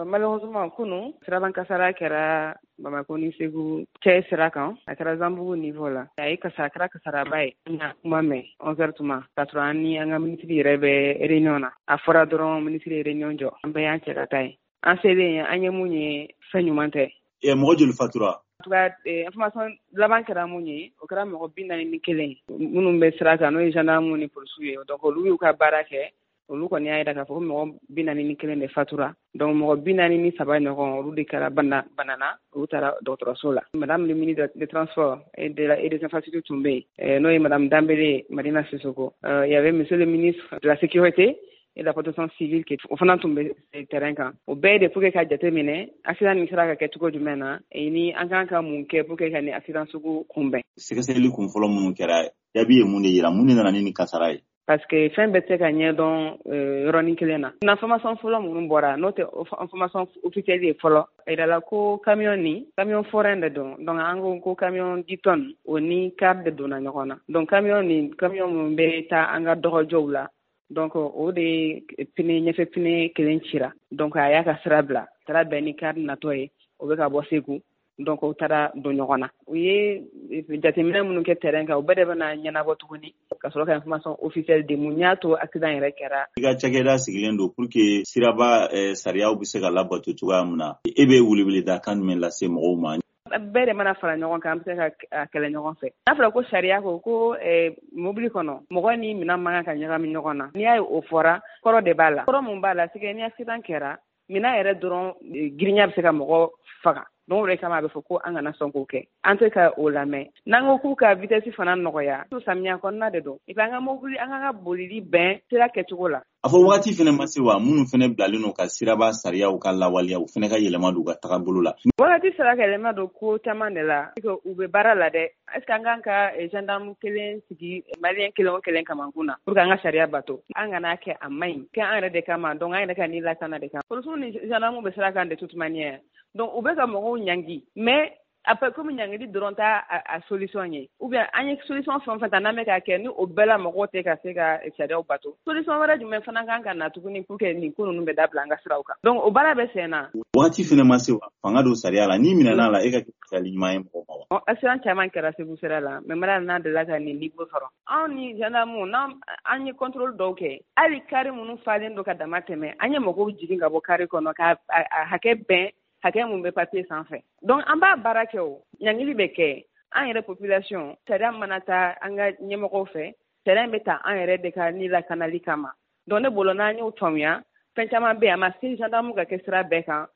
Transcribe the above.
Malheureusement kunu siraban kasara kɛra Bamako ni Segu cɛ sira kan a kɛra Zanbugu niveau la a ye kɛra kasaraba ye na kuma mɛn 11h tuma ka sɔrɔ an ni an ka ministre yɛrɛ bɛ réunion na a fɔra dɔrɔn ministre ye réunion jɔ an bɛɛ y'an cɛ ka taa ye an selen an ye mun ye fɛn ɲuman tɛ mɔgɔ joli fatura information laban kɛra mun ye o kɛra mɔgɔ 41 minnu bɛ sira kan n'o ye gendarme ni policiers ye donc olu y'u ka baara kɛ olu kɔni y'a jira k'a fɔ ko mɔgɔ 41 de fatura donc mɔgɔ 43 ɲɔgɔn olu de kɛra banana olu taara dɔgɔtɔrɔso la madame le ministre des transports et des infrastructures tun bɛ yen n'o ye madame Dambele Madina Sissoko il y avait monsieur le ministre de la sécurité et la protection civile o fana tun bɛ terrain kan o bɛɛ de pour que ka jateminɛ accident nin sera ka kɛ cogo jumɛn na ni an kan ka mun kɛ pour que ka ni accident sugu kunbɛn. Sɛgɛsɛgɛli kun fɔlɔ minnu kɛra jaabi ye mun de yira mun de nana ni kasara ye. Parce que fɛn bɛɛ tɛ ka ɲɛ dɔn yɔrɔnin kelen na. Information fɔlɔ minnu bɔra n'o tɛ information officielle ye fɔlɔ a yirala ko camion forain de don donc an ko camion 10 tonnes o ni car de donna ɲɔgɔn na donc camion minnu bɛ taa an ka dɔgɔjɔw la donc o de ɲɛfɛ pine kelen cira donc a y'a ka sira bila taara bɛn ni car natɔ ye o bɛ ka bɔ Segu donc o taara don ɲɔgɔn na u ye jateminɛ minnu kɛ terrain kan o bɛɛ de bɛna ɲɛnabɔ tuguni ka sɔrɔ ka information officielle di mun y'a to accident yɛrɛ kɛra. I ka cakɛda sigilen don pour que siraba sariyaw bɛ se ka labato cogoya min na e bɛ weleweleda kan jumɛn lase mɔgɔw ma. Bɛɛ de mana fara ɲɔgɔn kan an bɛ se ka kɛlɛ ɲɔgɔn fɛ n'a fɔra ko sariya ko mobili kɔnɔ mɔgɔ ni minɛn man kan ka ɲagami ɲɔgɔn na n'i y'a ye o fɔra kɔrɔ de b'a la kɔrɔ mun b'a la c'est que ni accident kɛra minɛn yɛrɛ dɔrɔn girinya bɛ se ka mɔgɔ faga donc o de kama a bɛ fɔ ko an kana sɔn k'o kɛ an tɛ ka o lamɛn n'an ko k'u ka vitesse fana nɔgɔya to samiya kɔnɔna de don et puis an ka mobili an ka bolili bɛn sira kɛcogo la. A fɔ wagati fɛnɛ ma se wa minnu fɛnɛ bilalen don ka siraba sariyaw ka lawaleya u fɛnɛ ka yɛlɛma don u ka tagabolo la. Wagati sera ka yɛlɛma don ko caman de la u bɛ baara la dɛ est-ce que an kan ka gendarme kelen sigi malien kelen o kelen kamankun na pour que an ka sariya bato an kana kɛ a man ɲi kɛ an yɛrɛ de kama donc an yɛrɛ ka ni lakana de kama policiers ni gendarme bɛ sira kan de toute manière donc u bɛ ka mɔgɔw ɲangi mais après comme ɲangili dɔrɔn t'a a solution ye ou bien an ye solution fɛn o fɛn ta n'an bɛ ka kɛ ni o bɛɛ la mɔgɔw tɛ ka se ka sariyaw bato solution wɛrɛ jumɛn fana kan ka na tuguni pour que nin ko ninnu bɛ dabila an ka siraw kan donc o baara bɛ sen na. Wagati fɛnɛ ma se wa fanga don sariya la ni minɛna la e ka kɛ misali ɲuman ye mɔgɔw ma wa. Accident caman kɛra Segu sira la mais mara n'a delila ka nin niveau sɔrɔ anw ni gendarme an ye contrôle dɔw kɛ hali carré minnu falen don ka dama tɛmɛ an ye mɔgɔw jigin ka bɔ carré kɔnɔ ka hakɛ bɛn hakɛ mun bɛ papier sanfɛ donc an b'a baara kɛ o ɲangili bɛ kɛ an yɛrɛ population sariya mana taa an ka ɲɛmɔgɔw fɛ sariya bɛ ta an yɛrɛ de ka ni lakanali kama donc ne bolo n'an y'o faamuya fɛn caman bɛ yen a ma se gendarme ka kɛ sira bɛɛ kan